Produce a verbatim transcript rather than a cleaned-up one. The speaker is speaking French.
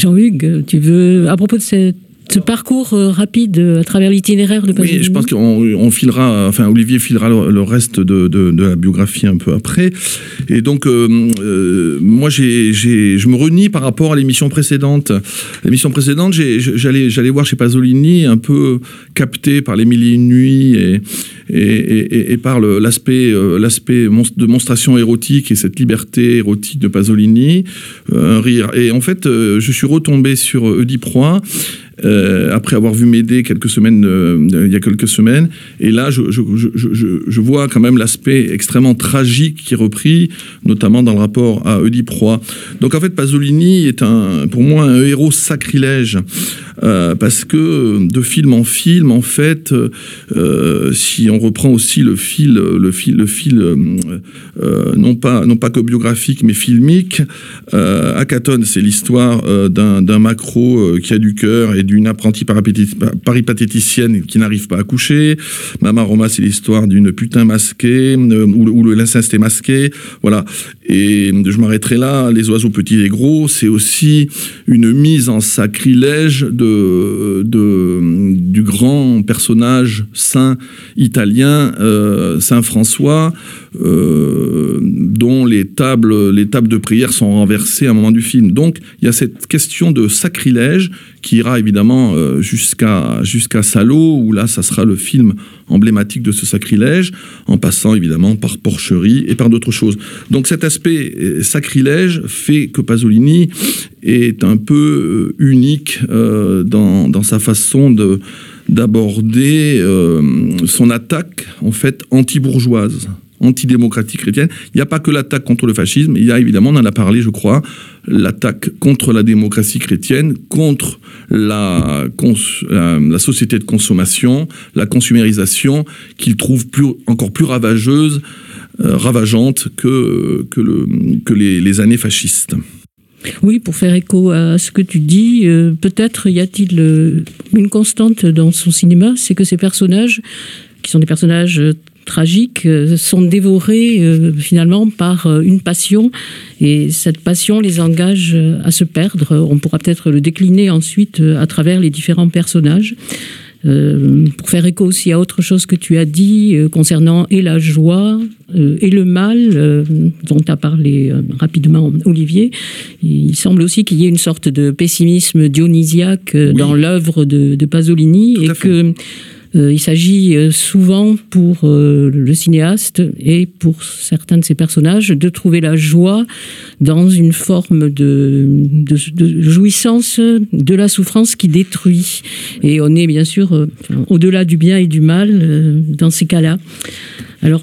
Jean-Hugues, tu veux, à propos de cette Ce parcours euh, rapide euh, à travers l'itinéraire de Pasolini. Oui, je pense qu'on on filera, enfin Olivier filera le, le reste de, de, de la biographie un peu après. Et donc, euh, euh, moi, j'ai, j'ai, je me renie par rapport à l'émission précédente. L'émission précédente, j'ai, j'allais, j'allais voir chez Pasolini, un peu capté par les mille et une nuits et, et, et, et par le, l'aspect, euh, l'aspect de monstration érotique et cette liberté érotique de Pasolini. Euh, un rire. Et en fait, euh, je suis retombé sur Oedipe Roi. Euh, après avoir vu Médée quelques semaines, euh, il y a quelques semaines, et là je, je, je, je, je vois quand même l'aspect extrêmement tragique qui est repris, notamment dans le rapport à Oedipe Roi. Donc en fait Pasolini est un, pour moi un héros sacrilège, euh, parce que de film en film, en fait, euh, si on reprend aussi le fil, le fil, le fil euh, non pas non pas que biographique mais filmique, euh, Akhaton c'est l'histoire euh, d'un, d'un maquereau euh, qui a du cœur et d'une apprentie paripatéticienne qui n'arrive pas à coucher. Mama Roma, c'est l'histoire d'une putain masquée, euh, où, où l'inceste est masqué. Voilà. Et je m'arrêterai là. Les oiseaux petits et gros, c'est aussi une mise en sacrilège de, de, du grand personnage saint italien, euh, Saint François, euh, dont les tables, les tables de prière sont renversées à un moment du film. Donc, il y a cette question de sacrilège qui ira évidemment euh, jusqu'à, jusqu'à Salo, où là, ça sera le film emblématique de ce sacrilège, en passant évidemment par Porcherie et par d'autres choses. Donc cet aspect sacrilège fait que Pasolini est un peu unique euh, dans, dans sa façon de, d'aborder euh, son attaque, en fait, anti-bourgeoise, antidémocratique chrétienne. Il n'y a pas que l'attaque contre le fascisme, il y a évidemment, on en a parlé, je crois, l'attaque contre la démocratie chrétienne, contre la, cons, la, la société de consommation, la consumérisation, qu'il trouve plus, encore plus ravageuse, euh, ravageante que, que, le, que les, les années fascistes. Oui, pour faire écho à ce que tu dis, euh, peut-être y a-t-il euh, une constante dans son cinéma, c'est que ces personnages, qui sont des personnages euh, tragiques, euh, sont dévorés euh, finalement par euh, une passion, et cette passion les engage euh, à se perdre. On pourra peut-être le décliner ensuite euh, à travers les différents personnages. Euh, pour faire écho aussi à autre chose que tu as dit euh, concernant et la joie euh, et le mal euh, dont tu as parlé euh, rapidement, Olivier, il semble aussi qu'il y ait une sorte de pessimisme dionysiaque euh, oui. dans l'œuvre de, de Pasolini. Tout et que Euh, il s'agit euh, souvent pour euh, le cinéaste et pour certains de ses personnages de trouver la joie dans une forme de, de, de jouissance de la souffrance qui détruit. Et on est bien sûr euh, au-delà du bien et du mal euh, dans ces cas-là. Alors,